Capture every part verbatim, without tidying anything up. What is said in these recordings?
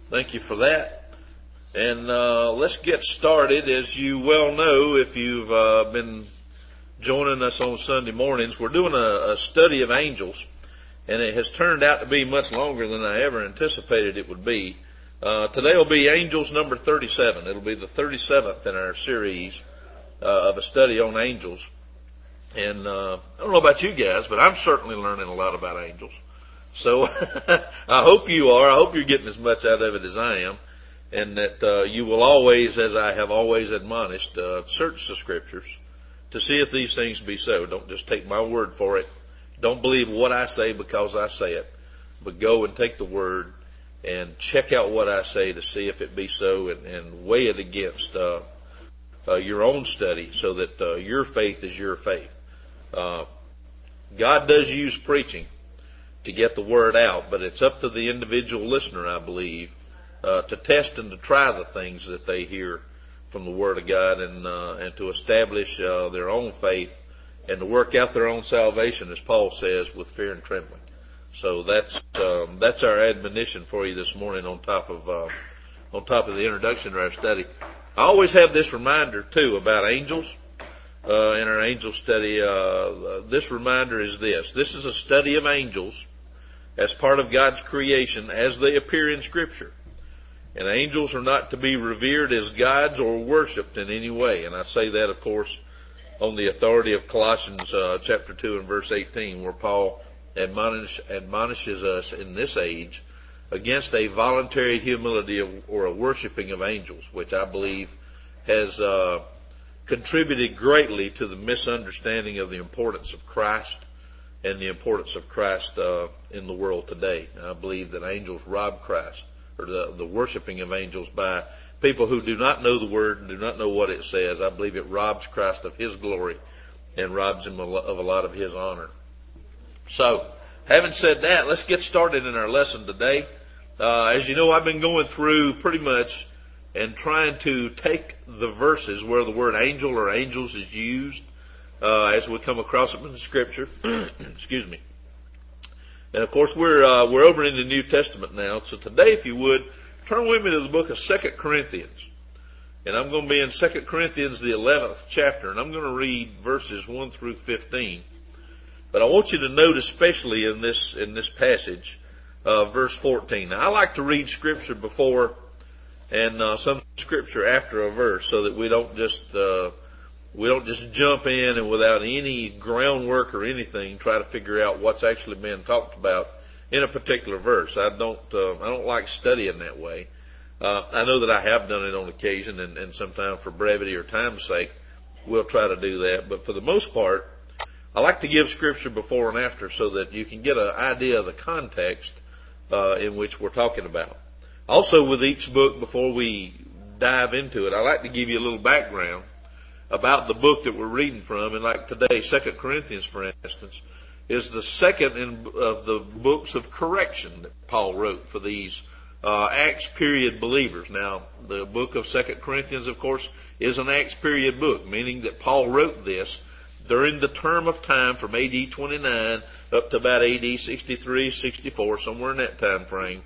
Thank you for that. And uh, let's get started. As you well know, if you've uh, been joining us on Sunday mornings, we're doing a, a study of angels, and it has turned out to be much longer than I ever anticipated it would be. Uh, today will be Angels number thirty-seven. It'll be the thirty-seventh in our series uh, of a study on angels. And uh, I don't know about you guys, but I'm certainly learning a lot about angels. So I hope you are. I hope you're getting as much out of it as I am, and that uh, you will always, as I have always admonished, uh, search the Scriptures to see if these things be so. Don't just take my word for it. Don't believe what I say because I say it, but go and take the Word and check out what I say to see if it be so, and, and weigh it against uh, uh, your own study, so that uh, your faith is your faith. Uh, God does use preaching to get the word out, but it's up to the individual listener, I believe, uh, to test and to try the things that they hear from the Word of God, and uh, and to establish uh, their own faith and to work out their own salvation, as Paul says, with fear and trembling. So that's um, that's our admonition for you this morning. On top of uh, on top of the introduction to our study, I always have this reminder too about angels uh, in our angel study. Uh, this reminder is this: this is a study of angels as part of God's creation as they appear in Scripture. And angels are not to be revered as gods or worshipped in any way. And I say that, of course, on the authority of Colossians uh, chapter two and verse eighteen, where Paul admonish, admonishes us in this age against a voluntary humility of, or a worshiping of angels, which I believe has uh, contributed greatly to the misunderstanding of the importance of Christ and the importance of Christ uh, in the world today. I believe that angels rob Christ, or the, the worshiping of angels by people who do not know the Word and do not know what it says. I believe it robs Christ of His glory and robs Him of a lot of His honor. So, having said that, let's get started in our lesson today. Uh, as you know, I've been going through pretty much and trying to take the verses where the word angel or angels is used Uh, as we come across them in the Scripture. Excuse me. And of course, we're uh, we're over in the New Testament now. So today, if you would, turn with me to the book of Second Corinthians. And I'm going to be in Second Corinthians, the eleventh chapter, and I'm going to read verses one through fifteen. But I want you to note, especially in this in this passage, uh, verse fourteen. Now, I like to read Scripture before and uh, some Scripture after a verse, so that we don't just uh, We don't just jump in and without any groundwork or anything try to figure out what's actually being talked about in a particular verse. I don't, uh, I don't like studying that way. Uh, I know that I have done it on occasion, and, and sometimes for brevity or time's sake, we'll try to do that. But for the most part, I like to give Scripture before and after so that you can get an idea of the context uh, in which we're talking about. Also, with each book, before we dive into it, I like to give you a little background about the book that we're reading from. And like today, Second Corinthians, for instance, is the second in, of the books of correction that Paul wrote for these uh, Acts period believers. Now, the book of Second Corinthians, of course, is an Acts period book, meaning that Paul wrote this during the term of time from A D twenty-nine up to about A D sixty-three, sixty-four, somewhere in that time frame.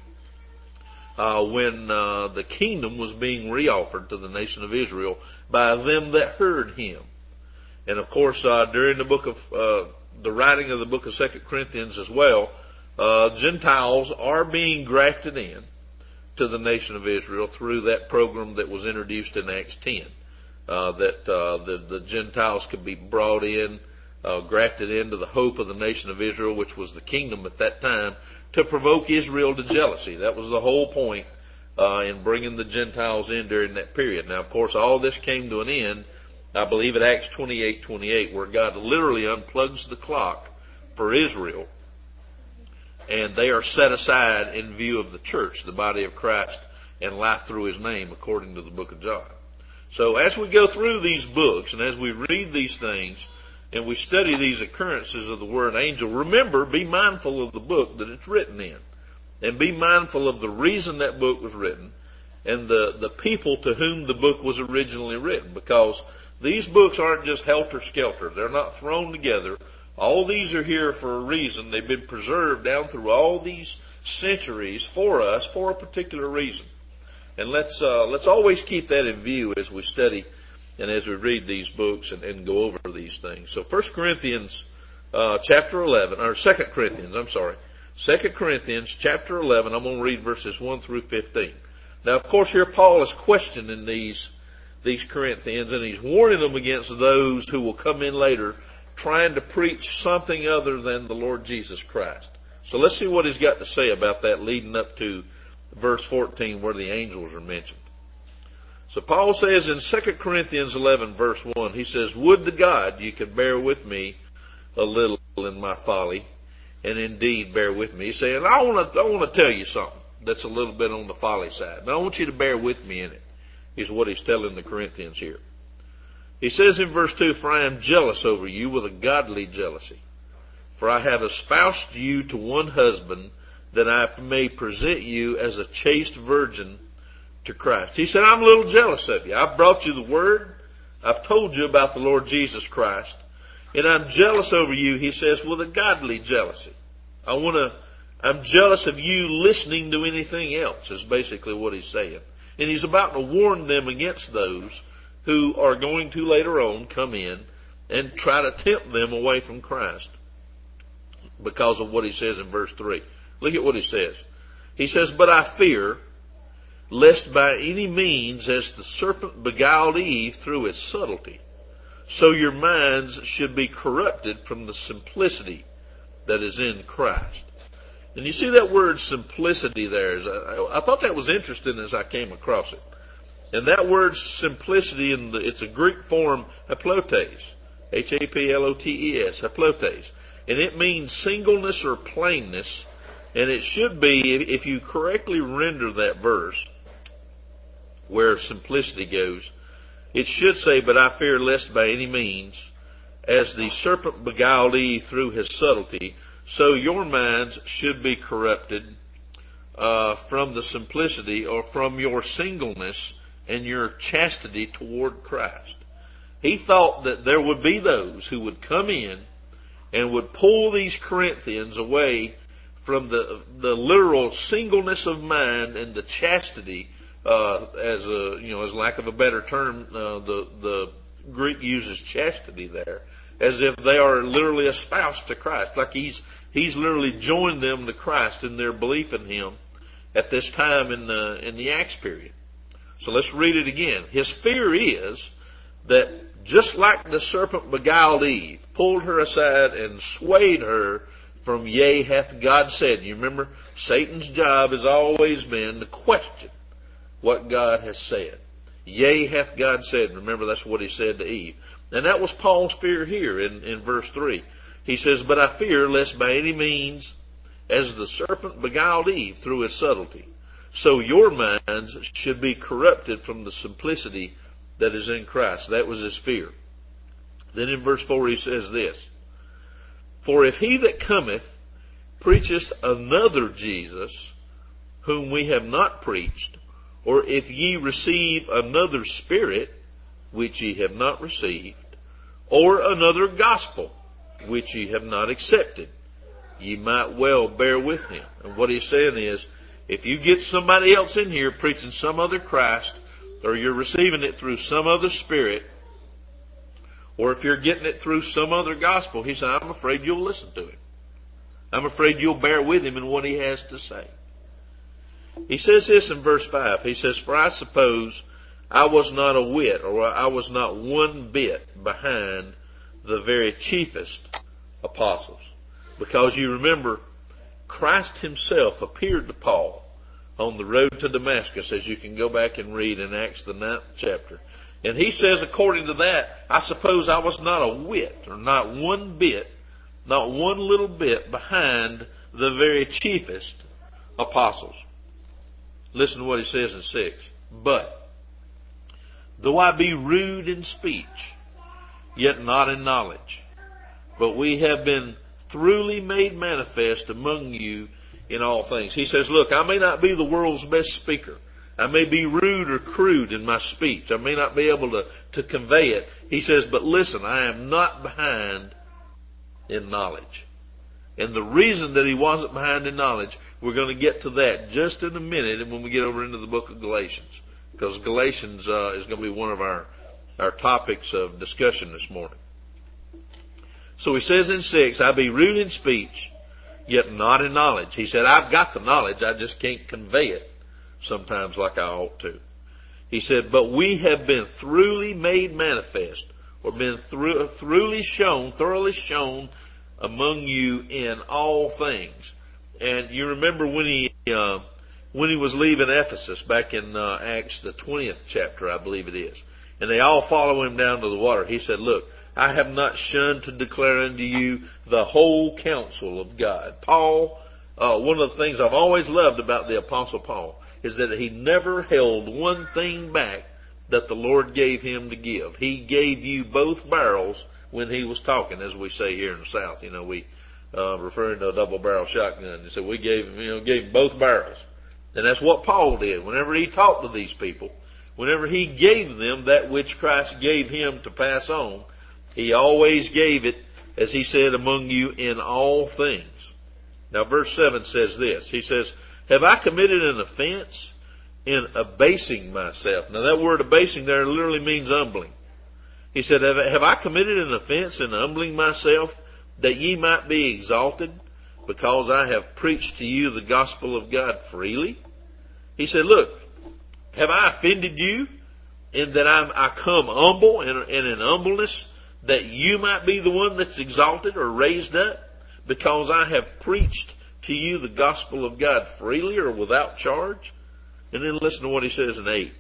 Uh, when uh, the kingdom was being reoffered to the nation of Israel by them that heard him. And of course, uh, during the book of uh, the writing of the book of Second Corinthians as well, uh, Gentiles are being grafted in to the nation of Israel through that program that was introduced in Acts ten. Uh, that uh, the, the Gentiles could be brought in, uh, grafted into the hope of the nation of Israel, which was the kingdom at that time, to provoke Israel to jealousy. That was the whole point uh, in bringing the Gentiles in during that period. Now, of course, all this came to an end, I believe, at Acts twenty-eight twenty-eight, where God literally unplugs the clock for Israel, and they are set aside in view of the church, the body of Christ, and life through His name, according to the book of John. So as we go through these books, and as we read these things, and we study these occurrences of the word angel, remember, be mindful of the book that it's written in. And be mindful of the reason that book was written and the, the people to whom the book was originally written. Because these books aren't just helter-skelter. They're not thrown together. All these are here for a reason. They've been preserved down through all these centuries for us for a particular reason. And let's uh, let's always keep that in view as we study and as we read these books and, and go over these things. So First Corinthians uh, chapter eleven, or Second Corinthians, I'm sorry. Second Corinthians chapter eleven, I'm going to read verses one through fifteen. Now, of course, here Paul is questioning these, these Corinthians, and he's warning them against those who will come in later trying to preach something other than the Lord Jesus Christ. So let's see what he's got to say about that leading up to verse fourteen where the angels are mentioned. So Paul says in Second Corinthians eleven verse one, he says, "Would to God you could bear with me a little in my folly, and indeed bear with me." He's saying, I want to, I want to tell you something that's a little bit on the folly side, but I want you to bear with me in it, is what he's telling the Corinthians here. He says in verse two, "For I am jealous over you with a godly jealousy. For I have espoused you to one husband, that I may present you as a chaste virgin to Christ." He said, I'm a little jealous of you. I've brought you the word. I've told you about the Lord Jesus Christ. And I'm jealous over you, he says, with a godly jealousy. I want to, I'm jealous of you listening to anything else, is basically what he's saying. And he's about to warn them against those who are going to later on come in and try to tempt them away from Christ because of what he says in verse three. Look at what he says. He says, "But I fear, lest by any means, as the serpent beguiled Eve through its subtlety, so your minds should be corrupted from the simplicity that is in Christ." And you see that word simplicity there. I, I thought that was interesting as I came across it. And that word simplicity, in the, it's a Greek form, haplotes, H A P L O T E S, haplotes. And it means singleness or plainness. And it should be, if you correctly render that verse, where simplicity goes, it should say, "But I fear lest by any means, as the serpent beguiled Eve through his subtlety, so your minds should be corrupted uh, from the simplicity," or from your singleness and your chastity toward Christ. He thought that there would be those who would come in and would pull these Corinthians away from the the literal singleness of mind and the chastity, uh, as a you know, as lack of a better term, uh, the the Greek uses chastity there, as if they are literally espoused to Christ, like he's he's literally joined them to Christ in their belief in Him at this time in the in the Acts period. So let's read it again. His fear is that just like the serpent beguiled Eve, pulled her aside and swayed her from yea hath God said. You remember, Satan's job has always been to question what God has said. Yea hath God said. Remember, that's what he said to Eve. And that was Paul's fear here in, in verse three. He says, "But I fear lest by any means, as the serpent beguiled Eve through his subtlety, so your minds should be corrupted from the simplicity that is in Christ." That was his fear. Then in verse four he says this, "For if he that cometh preacheth another Jesus, whom we have not preached, or if ye receive another spirit, which ye have not received, or another gospel, which ye have not accepted, ye might well bear with him." And what he's saying is, if you get somebody else in here preaching some other Christ, or you're receiving it through some other spirit, or if you're getting it through some other gospel, he said, I'm afraid you'll listen to him. I'm afraid you'll bear with him in what he has to say. He says this in verse five. He says, "For I suppose I was not a whit, or I was not one bit behind the very chiefest apostles." Because you remember, Christ himself appeared to Paul on the road to Damascus, as you can go back and read in Acts the ninth chapter. And he says, according to that, I suppose I was not a whit, or not one bit, not one little bit behind the very chiefest apostles. Listen to what he says in six. "But though I be rude in speech, yet not in knowledge, but we have been throughly made manifest among you in all things." He says, look, I may not be the world's best speaker. I may be rude or crude in my speech. I may not be able to, to convey it. He says, but listen, I am not behind in knowledge. And the reason that he wasn't behind in knowledge, we're going to get to that just in a minute and when we get over into the book of Galatians. Because Galatians uh, is going to be one of our, our topics of discussion this morning. So he says in six, I be rude in speech, yet not in knowledge. He said, I've got the knowledge, I just can't convey it sometimes like I ought to. He said, but we have been thoroughly made manifest, or been through, thoroughly shown, thoroughly shown among you in all things. And you remember when he, uh, when he was leaving Ephesus back in uh, Acts the twentieth chapter, I believe it is. And they all follow him down to the water. He said, look, I have not shunned to declare unto you the whole counsel of God. Paul, uh, one of the things I've always loved about the Apostle Paul is that he never held one thing back that the Lord gave him to give. He gave you both barrels when he was talking, as we say here in the South. You know, we, uh, referring to a double barrel shotgun. So we gave him, you know, gave him both barrels. And that's what Paul did. Whenever he talked to these people, whenever he gave them that which Christ gave him to pass on, he always gave it, as he said, among you in all things. Now verse seven says this. He says, have I committed an offense in abasing myself? Now that word abasing there literally means humbling. He said, have, have I committed an offense in humbling myself that ye might be exalted because I have preached to you the gospel of God freely? He said, look, have I offended you in that I'm, I come humble and, and in humbleness that you might be the one that's exalted or raised up because I have preached to you the gospel of God freely or without charge? And then listen to what he says in eight.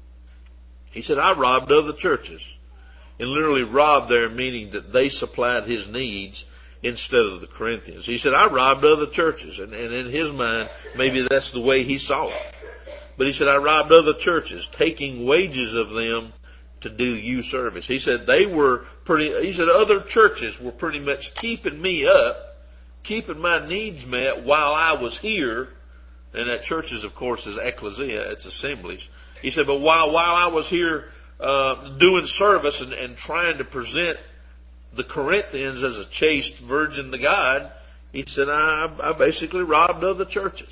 He said, I robbed other churches. And literally robbed there meaning that they supplied his needs instead of the Corinthians. He said, I robbed other churches. And, and in his mind, maybe that's the way he saw it. But he said, I robbed other churches, taking wages of them to do you service. He said they were pretty, he said other churches were pretty much keeping me up, keeping my needs met while I was here. And that churches, of course, is ecclesia, it's assemblies. He said, but while, while I was here, uh, doing service and, and trying to present the Corinthians as a chaste virgin to God, he said, I, I basically robbed other churches.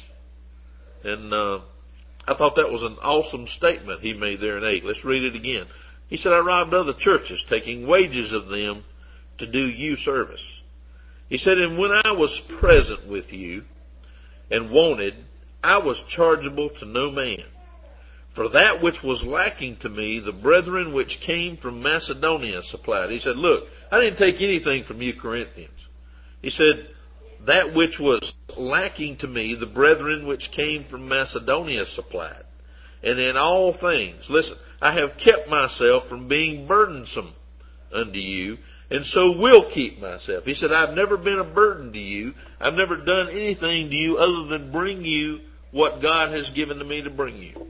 And, uh, I thought that was an awesome statement he made there in eight. Let's read it again. He said, I robbed other churches, taking wages of them to do you service. He said, and when I was present with you and wanted, I was chargeable to no man. For that which was lacking to me, the brethren which came from Macedonia supplied. He said, look, I didn't take anything from you Corinthians. He said, that which was lacking to me, the brethren which came from Macedonia supplied. And in all things, listen, I have kept myself from being burdensome unto you, and so will keep myself. He said, I've never been a burden to you. I've never done anything to you other than bring you what God has given to me to bring you.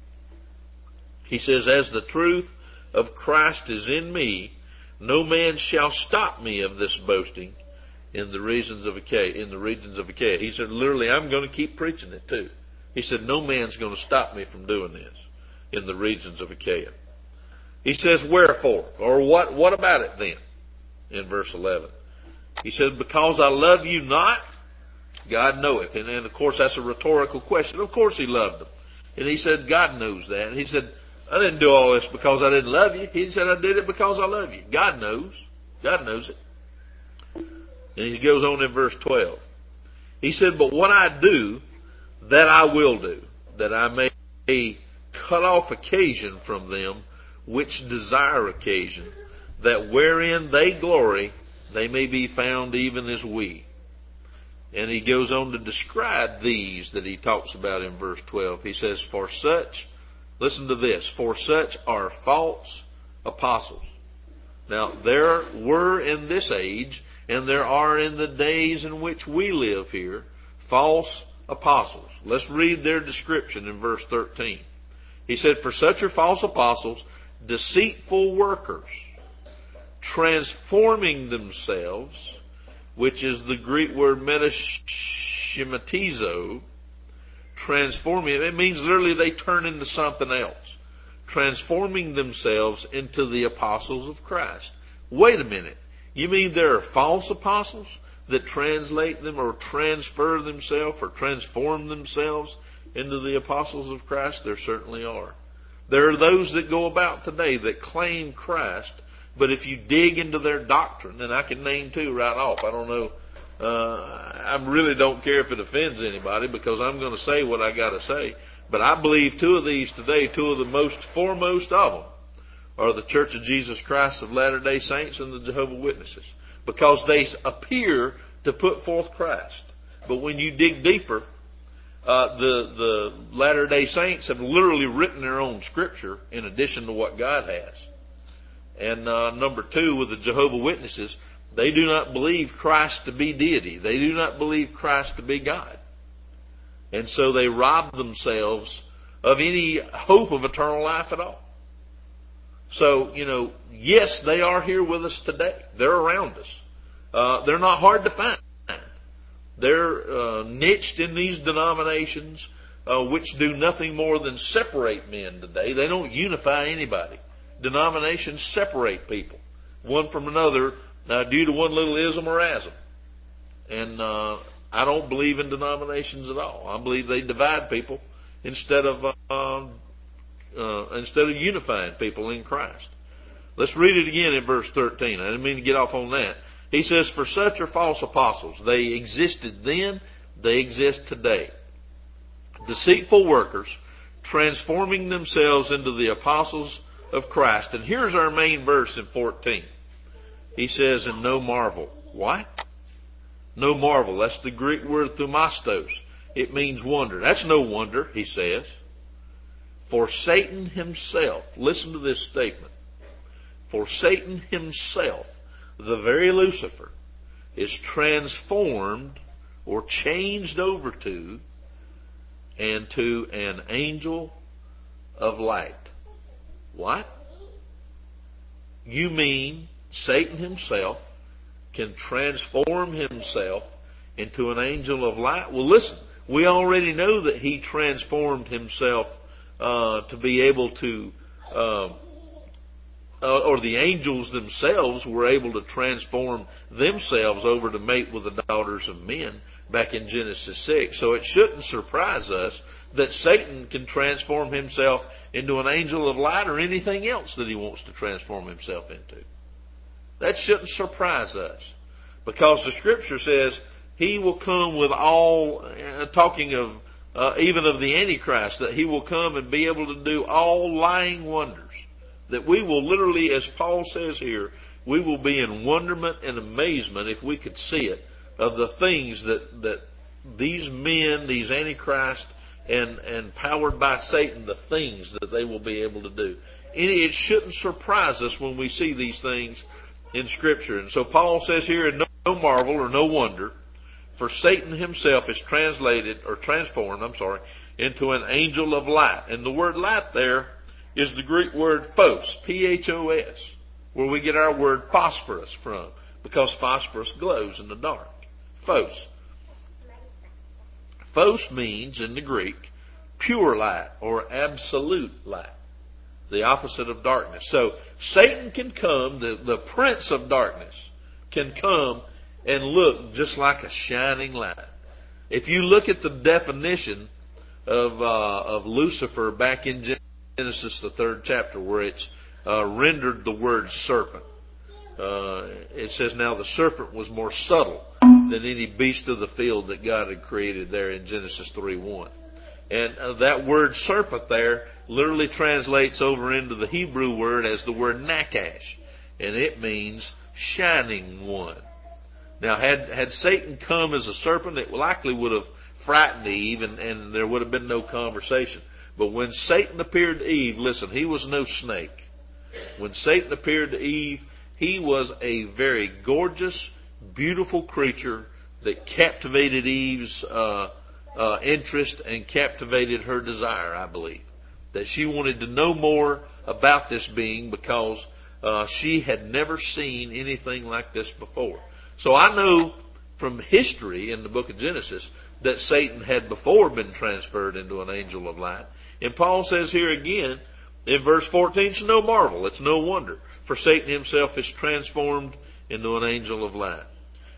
He says, as the truth of Christ is in me, no man shall stop me of this boasting in the regions of Achaia, in the regions of Achaia. He said, literally, I'm going to keep preaching it too. He said, no man's going to stop me from doing this in the regions of Achaia. He says, wherefore? Or what, what about it then? In verse eleven. He said, because I love you not, God knoweth. And, and of course, that's a rhetorical question. Of course he loved them. And he said, God knows that. And he said, I didn't do all this because I didn't love you. He said, I did it because I love you. God knows. God knows it. And he goes on in verse twelve. He said, but what I do, that I will do, that I may cut off occasion from them which desire occasion, that wherein they glory, they may be found even as we. And he goes on to describe these that he talks about in verse twelve. He says, for such, listen to this, for such are false apostles. Now, there were in this age, and there are in the days in which we live here, false apostles. Let's read their description in verse thirteen. He said, for such are false apostles, deceitful workers, transforming themselves, which is the Greek word metaschematizo, transforming, it means literally they turn into something else, transforming themselves into the apostles of Christ. Wait a minute. You mean there are false apostles? that translate them or transfer themselves or transform themselves into the apostles of Christ? There certainly are. There are those that go about today that claim Christ, but if you dig into their doctrine, and I can name two right off, I don't know, uh, I really don't care if it offends anybody because I'm going to say what I got to say, but I believe two of these today, two of the most foremost of them, are the Church of Jesus Christ of Latter-day Saints and the Jehovah's Witnesses, because they appear to put forth Christ. But when you dig deeper, uh, the, the Latter-day Saints have literally written their own scripture in addition to what God has. And, uh, number two, with the Jehovah's Witnesses, they do not believe Christ to be deity. They do not believe Christ to be God. And so they rob themselves of any hope of eternal life at all. So, you know, yes, they are here with us today. They're around us. Uh, they're not hard to find. They're uh, niched in these denominations, uh, which do nothing more than separate men today. They don't unify anybody. Denominations separate people, one from another, uh, due to one little ism or asm. And uh, I don't believe in denominations at all. I believe they divide people instead of uh, Uh, instead of unifying people in Christ. Let's read it again in verse thirteen. I didn't mean to get off on that. He says, for such are false apostles. They existed then, they exist today. Deceitful workers, transforming themselves into the apostles of Christ. And here's our main verse in fourteen. He says, and no marvel. What? No marvel. That's the Greek word thumastos. It means wonder. That's no wonder, he says. For Satan himself, listen to this statement, for Satan himself, the very Lucifer, is transformed or changed over to and to an angel of light. What? You mean Satan himself can transform himself into an angel of light? Well, listen, we already know that he transformed himself Uh, to be able to, uh, uh, or the angels themselves were able to transform themselves over to mate with the daughters of men back in Genesis six. So it shouldn't surprise us that Satan can transform himself into an angel of light or anything else that he wants to transform himself into. That shouldn't surprise us, because the Scripture says he will come with all, uh, talking of Uh, even of the Antichrist, that he will come and be able to do all lying wonders. That we will literally, as Paul says here, we will be in wonderment and amazement if we could see it, of the things that, that these men, these Antichrist, and, and powered by Satan, the things that they will be able to do. And it shouldn't surprise us when we see these things in Scripture. And so Paul says here, no, no marvel or no wonder, for Satan himself is translated, or transformed, I'm sorry, into an angel of light. And the word light there is the Greek word phos, P H O S, where we get our word phosphorus from, because phosphorus glows in the dark. Phos. Phos means, in the Greek, pure light or absolute light, the opposite of darkness. So Satan can come, the, the prince of darkness can come and look just like a shining light. If you look at the definition of uh, of Lucifer back in Genesis, the third chapter, where it's uh, rendered the word serpent, uh, it says, now the serpent was more subtle than any beast of the field that God had created there in Genesis three one. And uh, that word serpent there literally translates over into the Hebrew word as the word nakash, and it means shining one. Now, had, had Satan come as a serpent, it likely would have frightened Eve, and, and there would have been no conversation. But when Satan appeared to Eve, listen, he was no snake. When Satan appeared to Eve, he was a very gorgeous, beautiful creature that captivated Eve's uh, uh, interest and captivated her desire, I believe. That she wanted to know more about this being because uh, she had never seen anything like this before. So I know from history in the book of Genesis that Satan had before been transferred into an angel of light. And Paul says here again in verse fourteen, it's no marvel, it's no wonder, for Satan himself is transformed into an angel of light.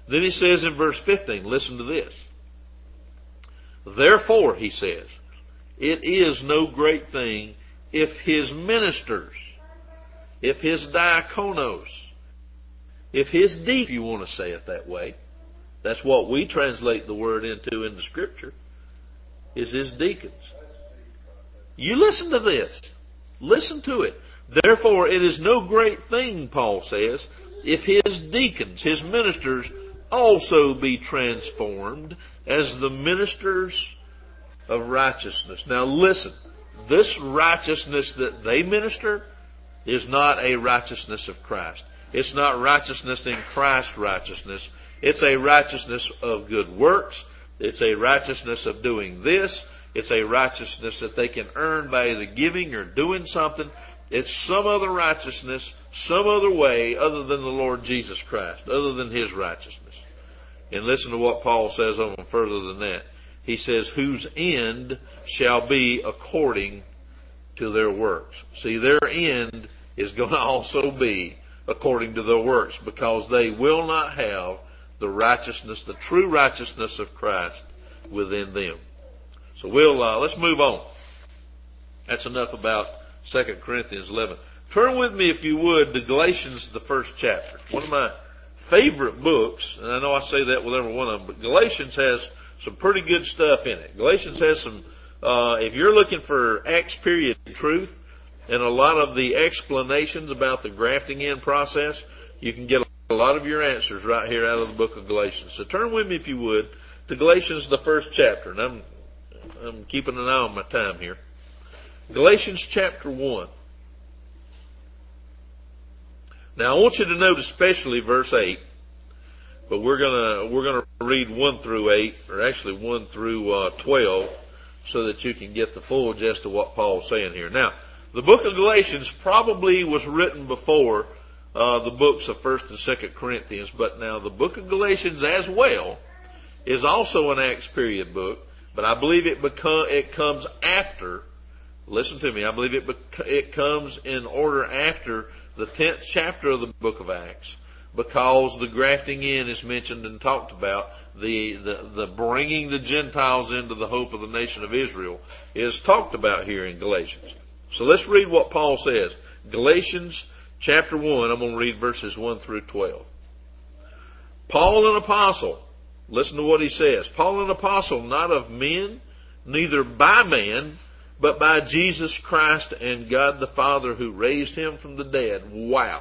Then he says in verse fifteen, listen to this. Therefore, he says, it is no great thing if his ministers, if his diakonos, if his deacons, if you want to say it that way, that's what we translate the word into in the scripture, is his deacons. You listen to this. Listen to it. Therefore, it is no great thing, Paul says, if his deacons, his ministers, also be transformed as the ministers of righteousness. Now listen, this righteousness that they minister is not a righteousness of Christ. It's not righteousness in Christ's righteousness. It's a righteousness of good works. It's a righteousness of doing this. It's a righteousness that they can earn by either giving or doing something. It's some other righteousness, some other way other than the Lord Jesus Christ, other than his righteousness. And listen to what Paul says on further than that. He says, whose end shall be according to their works. See, their end is going to also be according to their works, because they will not have the righteousness, the true righteousness of Christ within them. So we'll, uh, let's move on. That's enough about Second Corinthians eleven. Turn with me, if you would, to Galatians, the first chapter. One of my favorite books, and I know I say that with every one of them, but Galatians has some pretty good stuff in it. Galatians has some, uh, if you're looking for Acts period truth and a lot of the explanations about the grafting in process, you can get a lot of your answers right here out of the book of Galatians. So turn with me, if you would, to Galatians, the first chapter. And I'm, I'm keeping an eye on my time here. Galatians chapter one. Now I want you to note especially verse eight, but we're gonna, we're gonna read one through eight, or actually one through, uh, twelve, so that you can get the full gist of what Paul's saying here. Now, the book of Galatians probably was written before, uh, the books of First and Second Corinthians, but now the book of Galatians as well is also an Acts period book, but I believe it become, it comes after, listen to me, I believe it, bec- it comes in order after the tenth chapter of the book of Acts, because the grafting in is mentioned and talked about. The, the, the bringing the Gentiles into the hope of the nation of Israel is talked about here in Galatians. So let's read what Paul says. Galatians chapter one, I'm going to read verses one through twelve. Paul, an apostle, listen to what he says. Paul, an apostle, not of men, neither by man, but by Jesus Christ and God the Father who raised him from the dead. Wow.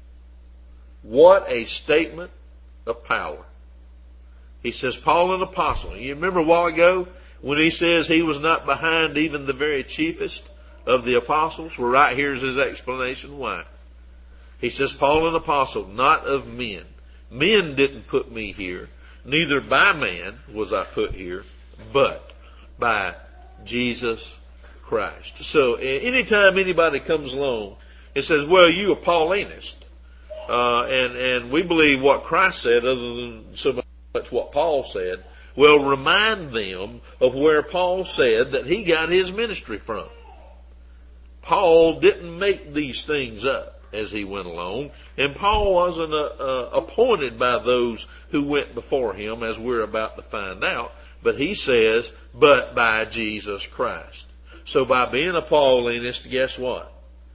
What a statement of power. He says, Paul, an apostle. You remember a while ago when he says he was not behind even the very chiefest of the apostles? Well, right here's his explanation why. He says, Paul, an apostle, not of men. Men didn't put me here. Neither by man was I put here, but by Jesus Christ. So anytime anybody comes along and says, well, you a Paulinist, uh, and, and we believe what Christ said other than so much what Paul said, well, remind them of where Paul said that he got his ministry from. Paul didn't make these things up as he went along, and Paul wasn't uh, uh, appointed by those who went before him, as we're about to find out, but he says, but by Jesus Christ. So by being a Paulinist, guess what?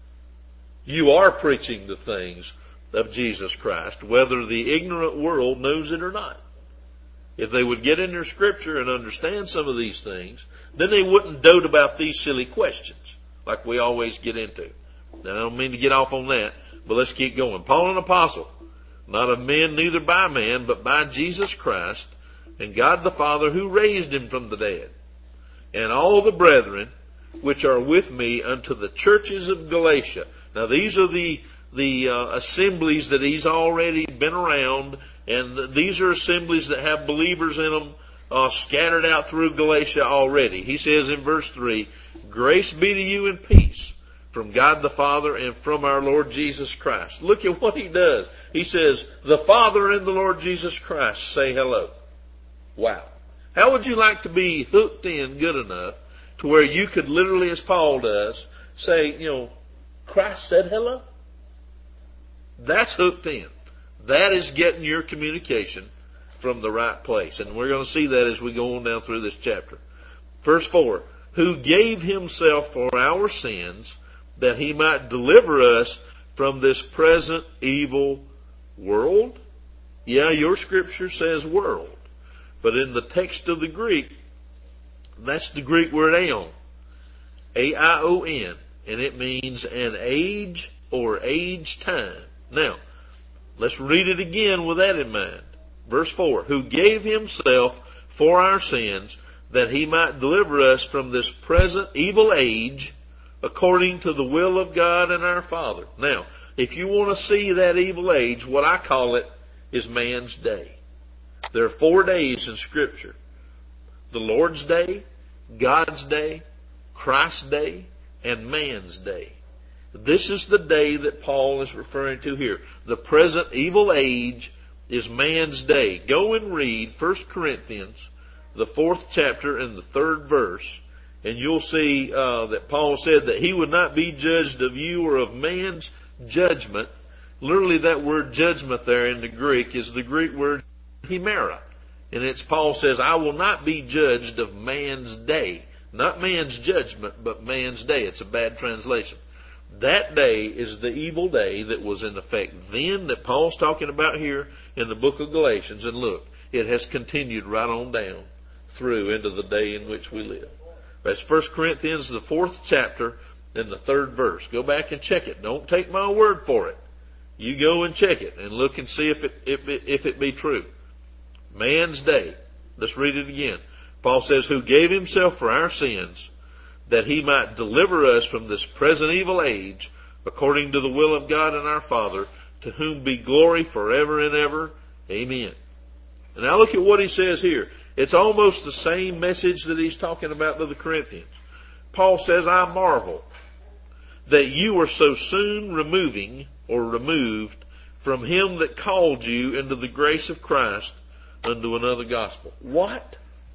You are preaching the things of Jesus Christ, whether the ignorant world knows it or not. If they would get in their scripture and understand some of these things, then they wouldn't dote about these silly questions like we always get into. Now, I don't mean to get off on that, but let's keep going. Paul, an apostle, not of men, neither by man, but by Jesus Christ and God the Father who raised him from the dead, and all the brethren which are with me unto the churches of Galatia. Now, these are the the uh, assemblies that he's already been around, and th- these are assemblies that have believers in them uh, scattered out through Galatia already. He says in verse three, grace be to you and peace from God the Father and from our Lord Jesus Christ. Look at what he does. He says, the Father and the Lord Jesus Christ say hello. Wow. How would you like to be hooked in good enough to where you could literally, as Paul does, say, you know, Christ said hello? That's hooked in. That is getting your communication from the right place. And we're going to see that as we go on down through this chapter. Verse four, who gave himself for our sins that he might deliver us from this present evil world. Yeah, your scripture says world. But in the text of the Greek, that's the Greek word aeon. A I O N. And it means an age or age time. Now, let's read it again with that in mind. Verse four, who gave himself for our sins that he might deliver us from this present evil age according to the will of God and our Father. Now, if you want to see that evil age, what I call it is man's day. There are four days in Scripture. The Lord's day, God's day, Christ's day, and man's day. This is the day that Paul is referring to here. The present evil age is man's day. Go and read First Corinthians, the fourth chapter and the third verse, and you'll see uh, that Paul said that he would not be judged of you or of man's judgment. Literally, that word judgment there in the Greek is the Greek word hemera. And it's Paul says, I will not be judged of man's day. Not man's judgment, but man's day. It's a bad translation. That day is the evil day that was in effect then that Paul's talking about here in the book of Galatians. And look, it has continued right on down through into the day in which we live. That's First Corinthians, the fourth chapter, and the third verse. Go back and check it. Don't take my word for it. You go and check it and look and see if it, if it, if it be true. Man's day. Let's read it again. Paul says, who gave himself for our sins that he might deliver us from this present evil age according to the will of God and our Father, to whom be glory forever and ever. Amen. And now look at what he says here. It's almost the same message that he's talking about to the Corinthians. Paul says, I marvel that you are so soon removing or removed from him that called you into the grace of Christ unto another gospel. What?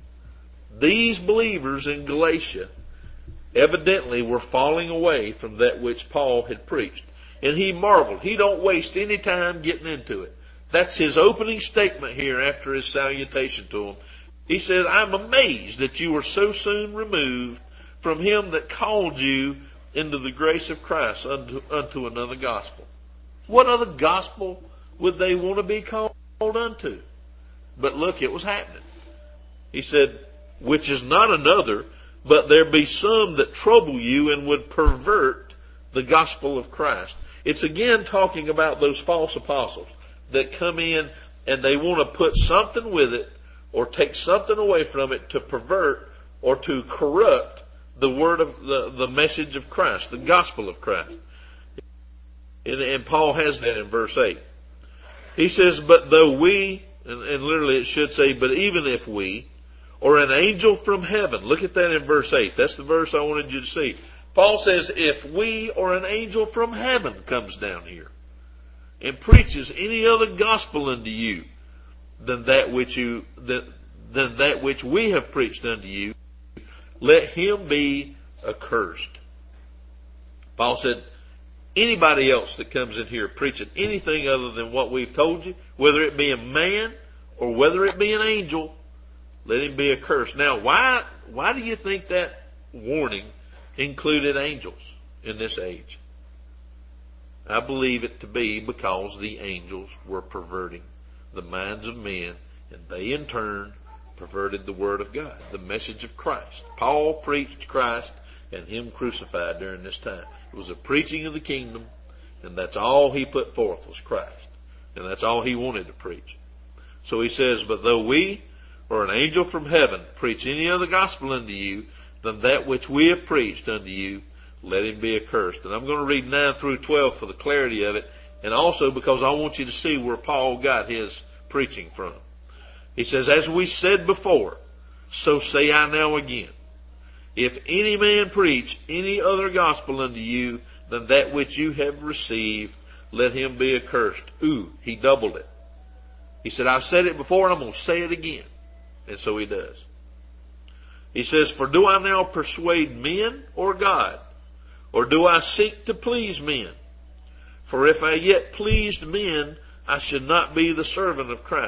These believers in Galatia evidently were falling away from that which Paul had preached. And he marveled. He don't waste any time getting into it. That's his opening statement here after his salutation to them. He said, I'm amazed that you were so soon removed from him that called you into the grace of Christ unto, unto another gospel. What other gospel would they want to be called unto? But look, it was happening. He said, which is not another, but there be some that trouble you and would pervert the gospel of Christ. It's again talking about those false apostles that come in and they want to put something with it or take something away from it to pervert or to corrupt the word of the, the message of Christ, the gospel of Christ. And, and Paul has that in verse eight. He says, but though we, and, and literally it should say, but even if we, or an angel from heaven. Look at that in verse eight. That's the verse I wanted you to see. Paul says, if we or an angel from heaven comes down here and preaches any other gospel unto you than that which you, than, than that which we have preached unto you, let him be accursed. Paul said, anybody else that comes in here preaching anything other than what we've told you, whether it be a man or whether it be an angel, let him be accursed. Now, why, why do you think that warning included angels in this age? I believe it to be because the angels were perverting the minds of men, and they in turn perverted the word of God, the message of Christ. Paul preached Christ and him crucified during this time. It was a preaching of the kingdom, and that's all he put forth was Christ. And that's all he wanted to preach. So he says, but though we or an angel from heaven preach any other gospel unto you than that which we have preached unto you, let him be accursed. And I'm going to read nine through twelve for the clarity of it, and also because I want you to see where Paul got his preaching from. He says, as we said before, so say I now again. If any man preach any other gospel unto you than that which you have received, let him be accursed. Ooh, he doubled it. He said, I've said it before and I'm going to say it again. And so he does. He says, for do I now persuade men or God? Or do I seek to please men? For if I yet pleased men, I should not be the servant of Christ.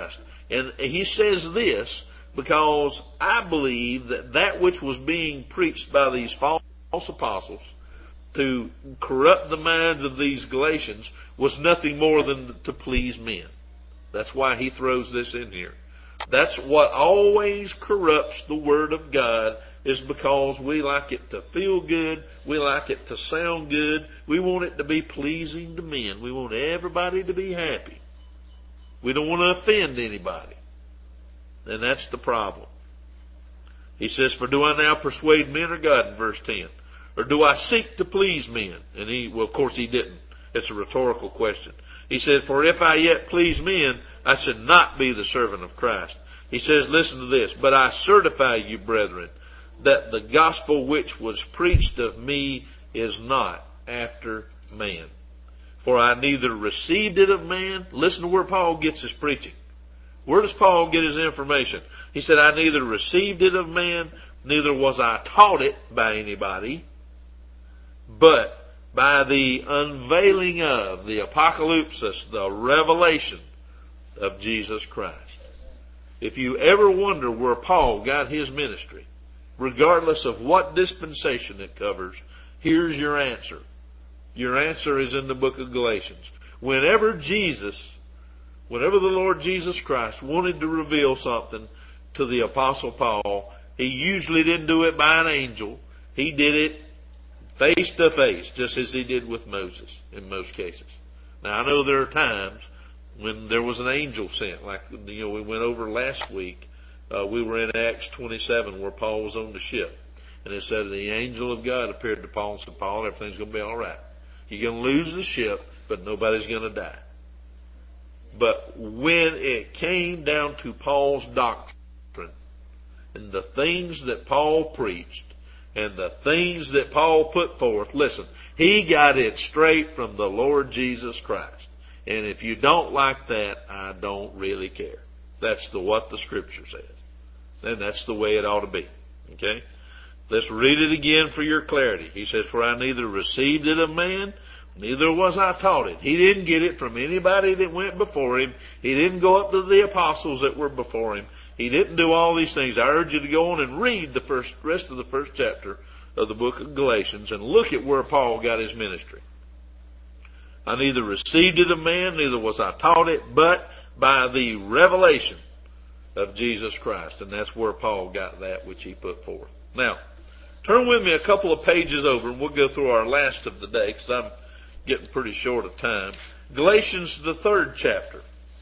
And he says this because I believe that that which was being preached by these false apostles to corrupt the minds of these Galatians was nothing more than to please men. That's why he throws this in here. That's what always corrupts the Word of God, is because we like it to feel good. We like it to sound good. We want it to be pleasing to men. We want everybody to be happy. We don't want to offend anybody. And that's the problem. He says, for do I now persuade men or God, in verse ten? Or do I seek to please men? And he, well, of course he didn't. It's a rhetorical question. He said, for if I yet please men, I should not be the servant of Christ. He says, listen to this. But I certify you, brethren, that the gospel which was preached of me is not after man. For I neither received it of man. Listen to where Paul gets his preaching. Where does Paul get his information? He said, I neither received it of man, neither was I taught it by anybody, but by the unveiling of, the apocalypsis, the revelation of Jesus Christ. If you ever wonder where Paul got his ministry, regardless of what dispensation it covers, here's your answer. Your answer is in the book of Galatians. Whenever Jesus, whenever the Lord Jesus Christ wanted to reveal something to the Apostle Paul, he usually didn't do it by an angel. He did it face to face, just as he did with Moses in most cases. Now, I know there are times when there was an angel sent, like, you know, we went over last week. Uh, we were in Acts twenty-seven where Paul was on the ship. And it said the angel of God appeared to Paul and said, Paul, everything's going to be all right. You're going to lose the ship, but nobody's going to die. But when it came down to Paul's doctrine and the things that Paul preached and the things that Paul put forth, listen, he got it straight from the Lord Jesus Christ. And if you don't like that, I don't really care. That's the what the Scripture says. And that's the way it ought to be. Okay? Let's read it again for your clarity. He says, for I neither received it of man, neither was I taught it. He didn't get it from anybody that went before him. He didn't go up to the apostles that were before him. He didn't do all these things. I urge you to go on and read the first rest of the first chapter of the book of Galatians and look at where Paul got his ministry. I neither received it of man, neither was I taught it, but by the revelation of Jesus Christ. And that's where Paul got that which he put forth. Now, turn with me a couple of pages over and we'll go through our last of the day because I'm getting pretty short of time. Galatians, the third chapter.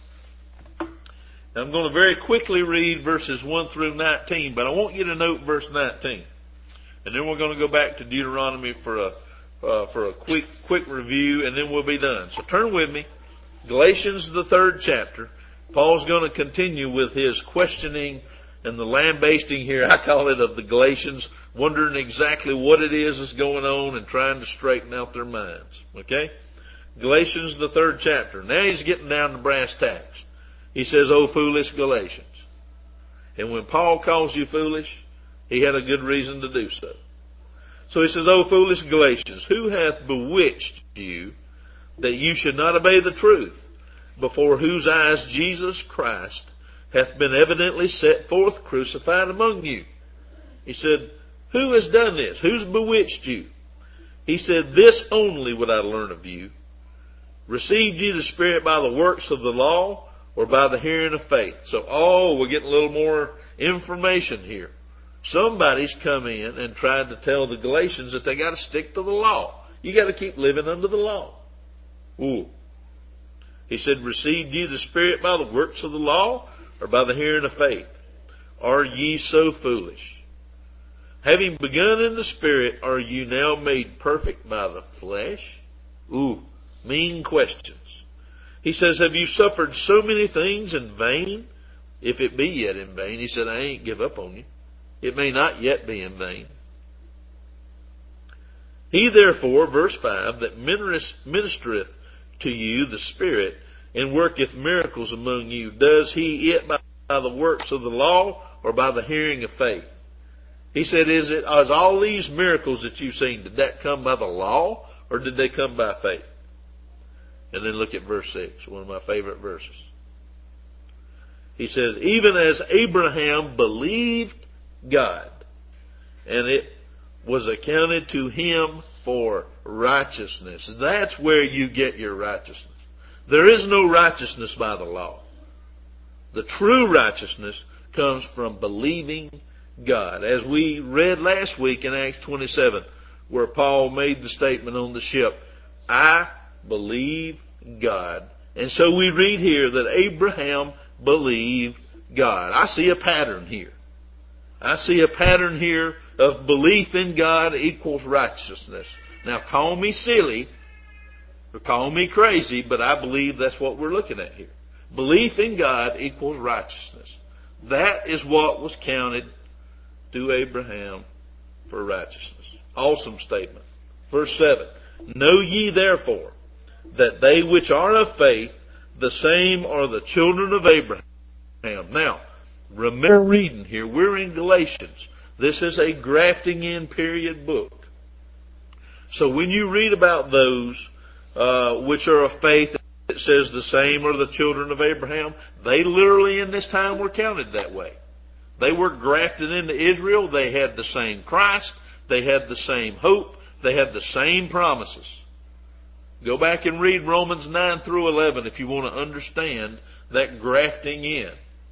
Now, I'm going to very quickly read verses one through nineteen, but I want you to note verse nineteen. And then we're going to go back to Deuteronomy for a uh, for a quick quick review, and then we'll be done. So turn with me. Galatians, the third chapter. Paul's going to continue with his questioning and the lambasting here, I call it, of the Galatians, wondering exactly what it is that's going on and trying to straighten out their minds. Okay? Galatians, the third chapter. Now he's getting down to brass tacks. He says, "O foolish Galatians." And when Paul calls you foolish, he had a good reason to do so. So he says, "O foolish Galatians, who hath bewitched you that you should not obey the truth, before whose eyes Jesus Christ hath been evidently set forth crucified among you?" He said, who has done this? Who's bewitched you? He said, "This only would I learn of you. Received ye the Spirit by the works of the law, or by the hearing of faith?" So, oh, we're getting a little more information here. Somebody's come in and tried to tell the Galatians that they got to stick to the law. You got to keep living under the law. Ooh. He said, "Received ye the Spirit by the works of the law, or by the hearing of faith? Are ye so foolish? Having begun in the Spirit, are you now made perfect by the flesh?" Ooh, mean questions. He says, "Have you suffered so many things in vain? If it be yet in vain," he said, "I ain't give up on you. It may not yet be in vain. He therefore," verse five, "that ministereth to you the Spirit, and worketh miracles among you, does he it by, by the works of the law, or by the hearing of faith?" He said, is it, is all these miracles that you've seen, did that come by the law, or did they come by faith? And then look at verse six, one of my favorite verses. He says, even as Abraham believed God, and it was accounted to him for righteousness. That's where you get your righteousness. There is no righteousness by the law. The true righteousness comes from believing God. As we read last week in Acts twenty-seven, where Paul made the statement on the ship, I believe God. And so we read here that Abraham believed God. I see a pattern here. I see a pattern here of belief in God equals righteousness. Now call me silly or call me crazy, but I believe that's what we're looking at here. Belief in God equals righteousness. That is what was counted to Abraham for righteousness. Awesome statement. Verse seven. Know ye therefore that they which are of faith, the same are the children of Abraham. Now, remember reading here, we're in Galatians. This is a grafting in period book. So when you read about those uh, which are of faith, it says the same are the children of Abraham. They literally in this time were counted that way. They were grafted into Israel. They had the same Christ. They had the same hope. They had the same promises. Go back and read Romans nine through eleven if you want to understand that grafting in.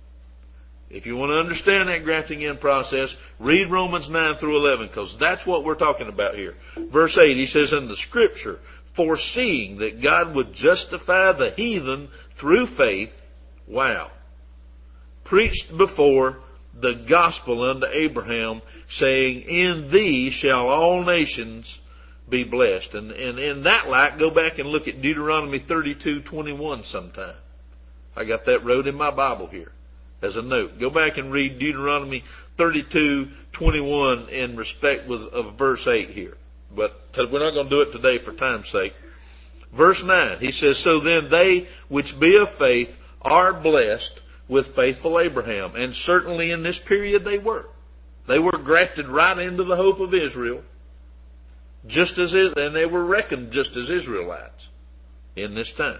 If you want to understand that grafting in process, read Romans nine through eleven, because that's what we're talking about here. Verse eight, he says, in the scripture, foreseeing that God would justify the heathen through faith, wow, preached before the gospel unto Abraham, saying, in thee shall all nations be blessed. And, and in that light, go back and look at Deuteronomy thirty-two twenty-one sometime. I got that wrote in my Bible here as a note. Go back and read Deuteronomy thirty-two twenty-one in respect with, of verse eight here. But we're not going to do it today for time's sake. Verse nine, he says, so then they which be of faith are blessed with faithful Abraham. And certainly in this period they were. They were grafted right into the hope of Israel, just as it, and they were reckoned just as Israelites in this time.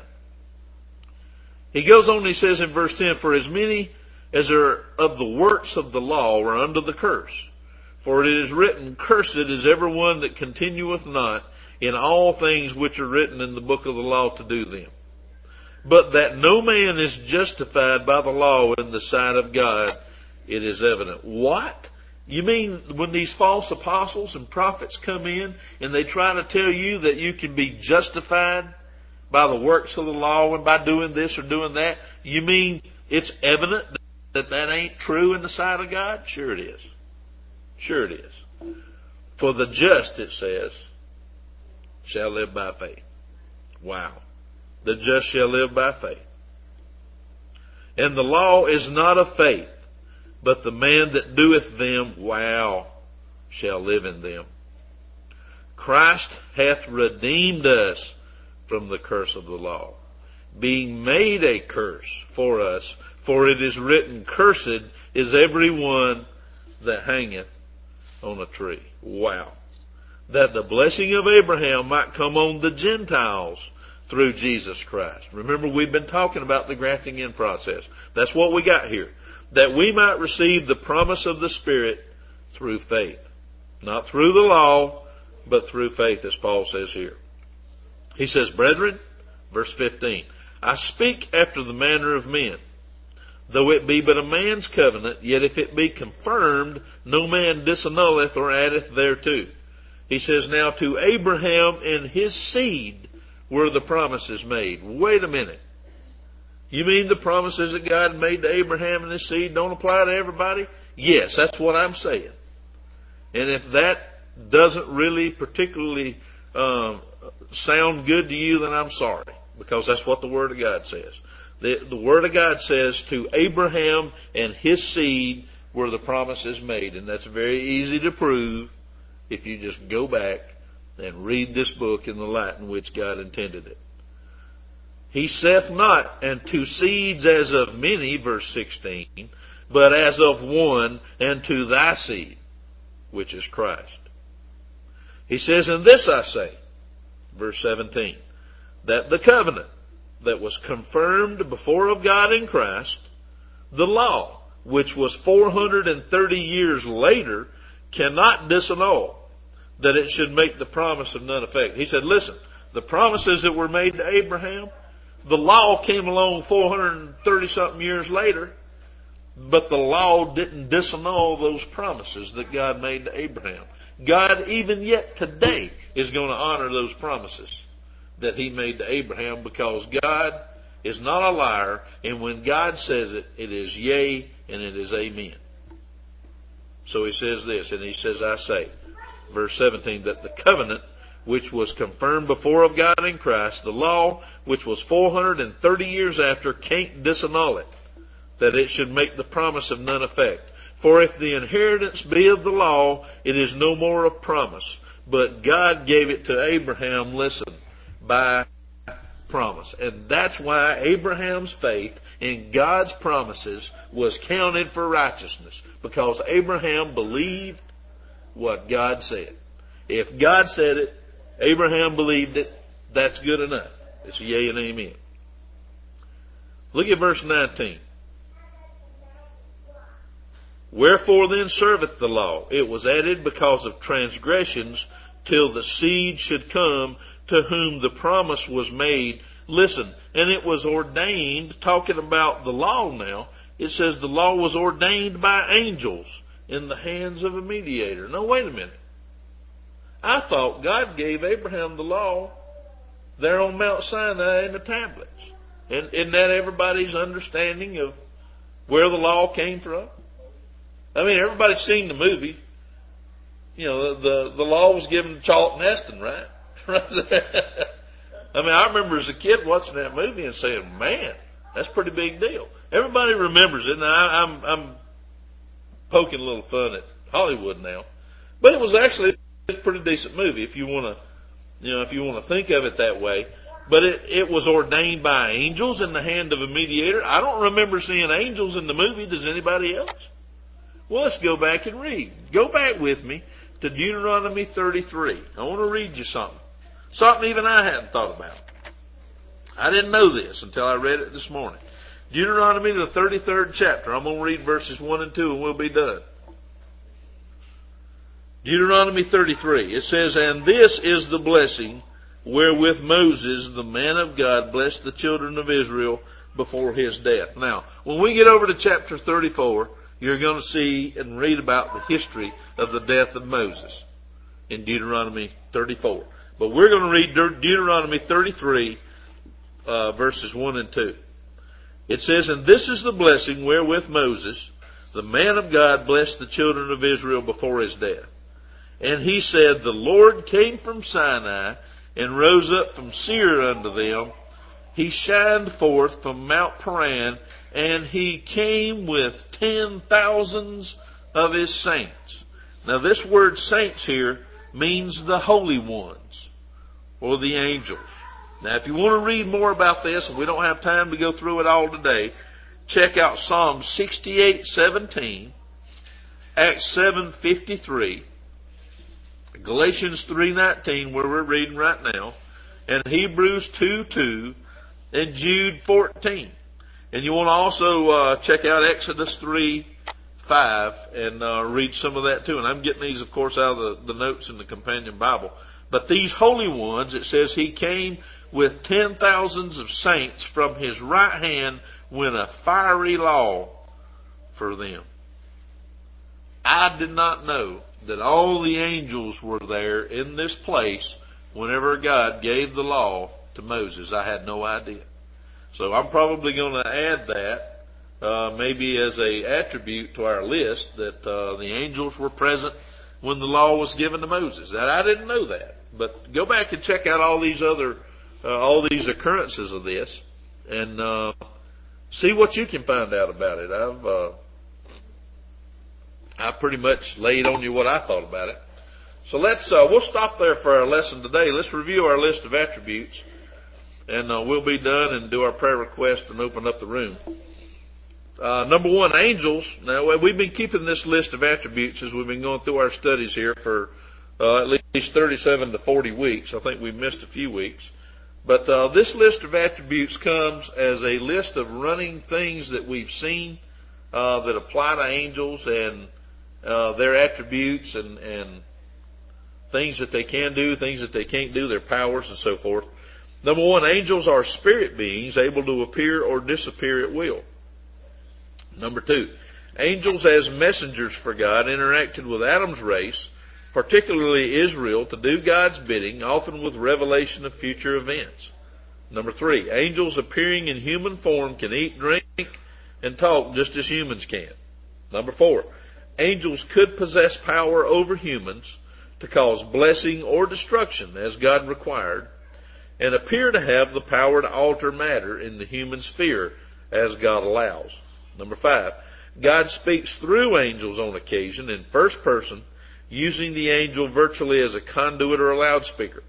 He goes on and he says in verse ten, for as many as are of the works of the law are under the curse. For it is written, cursed is every one that continueth not in all things which are written in the book of the law to do them. But that no man is justified by the law in the sight of God, it is evident. What? You mean when these false apostles and prophets come in and they try to tell you that you can be justified by the works of the law and by doing this or doing that, you mean it's evident that that ain't true in the sight of God? Sure it is. Sure it is. For the just, it says, shall live by faith. Wow. The just shall live by faith. And the law is not of faith, but the man that doeth them, wow, shall live in them. Christ hath redeemed us from the curse of the law, being made a curse for us, for it is written, cursed is every one that hangeth on a tree. Wow. That the blessing of Abraham might come on the Gentiles through Jesus Christ. Remember, we've been talking about the grafting in process. That's what we got here. That we might receive the promise of the Spirit through faith. Not through the law, but through faith, as Paul says here. He says, brethren, verse fifteen, I speak after the manner of men. Though it be but a man's covenant, yet if it be confirmed, no man disannulleth or addeth thereto. He says, now to Abraham and his seed were the promises made. Wait a minute. You mean the promises that God made to Abraham and his seed don't apply to everybody? Yes, that's what I'm saying. And if that doesn't really particularly um, sound good to you, then I'm sorry, because that's what the Word of God says. The, the Word of God says to Abraham and his seed were the promises made, and that's very easy to prove if you just go back and read this book in the light in which God intended it. He saith not, and to seeds as of many, verse sixteen, but as of one, and to thy seed, which is Christ. He says, and this I say, verse seventeen, that the covenant that was confirmed before of God in Christ the law, which was four hundred thirty years later, cannot disannul, that it should make the promise of none effect. He said, listen, the promises that were made to Abraham, the law came along four hundred thirty something years later, but the law didn't disannul those promises that God made to Abraham. God, even yet today, is going to honor those promises that He made to Abraham, because God is not a liar, and when God says it, it is yea and it is amen. So He says this, and He says, I say, verse seventeen, that the covenant which was confirmed before of God in Christ, the law which was four hundred thirty years after, can't disannul it, that it should make the promise of none effect. For if the inheritance be of the law, it is no more of promise. But God gave it to Abraham, listen, by promise. And that's why Abraham's faith in God's promises was counted for righteousness. Because Abraham believed what God said. If God said it, Abraham believed it, that's good enough. It's a yea and amen. Look at verse nineteen. Wherefore then serveth the law? It was added because of transgressions, till the seed should come to whom the promise was made. Listen, and it was ordained, talking about the law now, it says the law was ordained by angels in the hands of a mediator. Now wait a minute. I thought God gave Abraham the law there on Mount Sinai in the tablets. And isn't that everybody's understanding of where the law came from? I mean, everybody's seen the movie. You know, the, the law was given to Charlton Heston, right? Right there. I mean, I remember as a kid watching that movie and saying, man, that's a pretty big deal. Everybody remembers it. Now, I, I'm, I'm poking a little fun at Hollywood now. But it was actually a pretty decent movie if you want to, you know, if you want to think of it that way. But it, it was ordained by angels in the hand of a mediator. I don't remember seeing angels in the movie. Does anybody else? Well, let's go back and read. Go back with me to Deuteronomy thirty-three. I want to read you something. Something even I hadn't thought about. I didn't know this until I read it this morning. Deuteronomy, the thirty-third chapter. I'm going to read verses one and two and we'll be done. Deuteronomy thirty-three. It says, and this is the blessing wherewith Moses, the man of God, blessed the children of Israel before his death. Now, when we get over to chapter thirty-four, you're going to see and read about the history of the death of Moses in Deuteronomy thirty-four. But we're going to read De- Deuteronomy thirty-three, uh, verses one and two. It says, and this is the blessing wherewith Moses, the man of God, blessed the children of Israel before his death. And he said, the Lord came from Sinai and rose up from Seir unto them. He shined forth from Mount Paran, and he came with ten thousands of his saints. Now this word saints here means the holy ones, or the angels. Now if you want to read more about this, and we don't have time to go through it all today, check out Psalm sixty-eight seventeen, Acts seven fifty-three, Galatians three nineteen, where we're reading right now, and Hebrews two two, and Jude fourteen. And you want to also uh, check out Exodus three five and uh, read some of that too. And I'm getting these, of course, out of the, the notes in the Companion Bible. But these holy ones, it says he came with ten thousands of saints from his right hand when a fiery law for them. I did not know that all the angels were there in this place whenever God gave the law to Moses. I had no idea. So I'm probably going to add that, uh, maybe as a attribute to our list, that uh, the angels were present when the law was given to Moses. And I didn't know that. But go back and check out all these other, uh, all these occurrences of this, and uh, see what you can find out about it. I've, uh, I pretty much laid on you what I thought about it. So let's, uh, we'll stop there for our lesson today. Let's review our list of attributes. And uh, we'll be done and do our prayer request and open up the room. Uh, number one, angels. Now, we've been keeping this list of attributes as we've been going through our studies here for uh, at least thirty-seven to forty weeks. I think we've missed a few weeks. But uh, this list of attributes comes as a list of running things that we've seen uh, that apply to angels and uh, their attributes and, and things that they can do, things that they can't do, their powers and so forth. Number one, angels are spirit beings able to appear or disappear at will. Number two, angels as messengers for God interacted with Adam's race, particularly Israel, to do God's bidding, often with revelation of future events. Number three, angels appearing in human form can eat, drink, and talk just as humans can. Number four, angels could possess power over humans to cause blessing or destruction as God required, and appear to have the power to alter matter in the human sphere as God allows. Number five, God speaks through angels on occasion in first person, using the angel virtually as a conduit or a loudspeaker.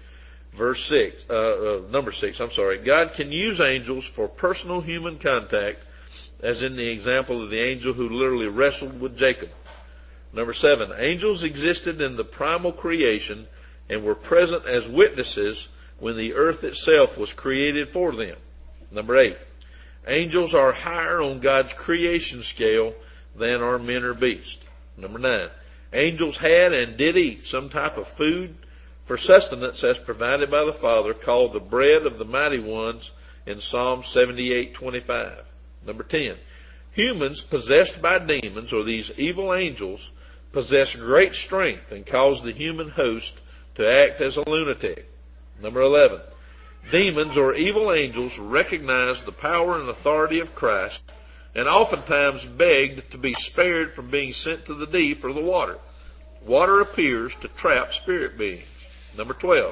Verse six, uh, uh, number six, I'm sorry. God can use angels for personal human contact, as in the example of the angel who literally wrestled with Jacob. Number seven, angels existed in the primal creation and were present as witnesses when the earth itself was created for them. Number eight, angels are higher on God's creation scale than are men or beasts. Number nine, angels had and did eat some type of food for sustenance as provided by the Father, called the bread of the mighty ones in Psalm seventy-eight twenty-five. Number ten, humans possessed by demons, or these evil angels, possess great strength and cause the human host to act as a lunatic. Number eleven, demons or evil angels recognize the power and authority of Christ and oftentimes begged to be spared from being sent to the deep or the water. Water appears to trap spirit beings. Number twelve,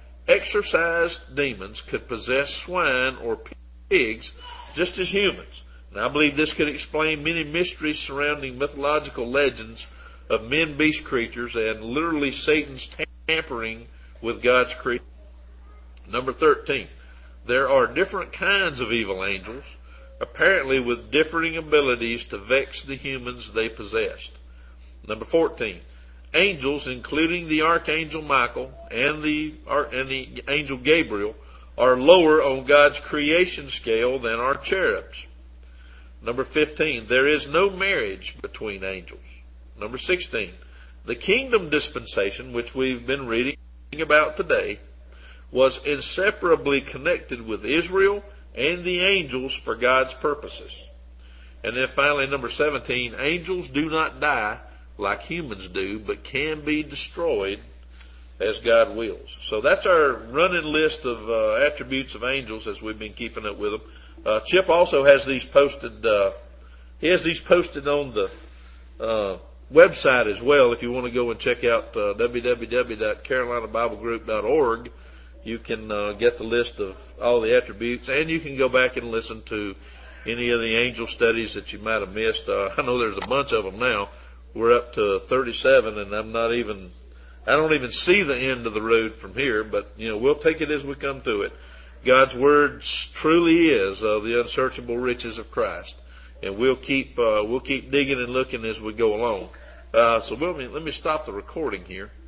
exorcised demons could possess swine or pigs just as humans. And I believe this could explain many mysteries surrounding mythological legends of men, beast creatures, and literally Satan's tampering with God's creation. Number thirteen, there are different kinds of evil angels, apparently with differing abilities to vex the humans they possessed. Number fourteen, angels, including the archangel Michael and the and the angel Gabriel, are lower on God's creation scale than are cherubs. Number fifteen, there is no marriage between angels. Number sixteen, the kingdom dispensation, which we've been reading about today, was inseparably connected with Israel and the angels for God's purposes. And then finally, number seventeen, angels do not die like humans do, but can be destroyed as God wills. So that's our running list of uh, attributes of angels as we've been keeping up with them. Uh, Chip also has these posted, uh, he has these posted on the uh, website as well. If you want to go and check out uh, w w w dot carolina bible group dot org, you can uh, get the list of all the attributes, and you can go back and listen to any of the angel studies that you might have missed. Uh, I know there's a bunch of them now. We're up to thirty-seven, and I'm not even, I don't even see the end of the road from here, but, you know, we'll take it as we come to it. God's Word truly is uh, the unsearchable riches of Christ, and we'll keep, uh, we'll keep digging and looking as we go along. Uh, so we'll, let me stop the recording here.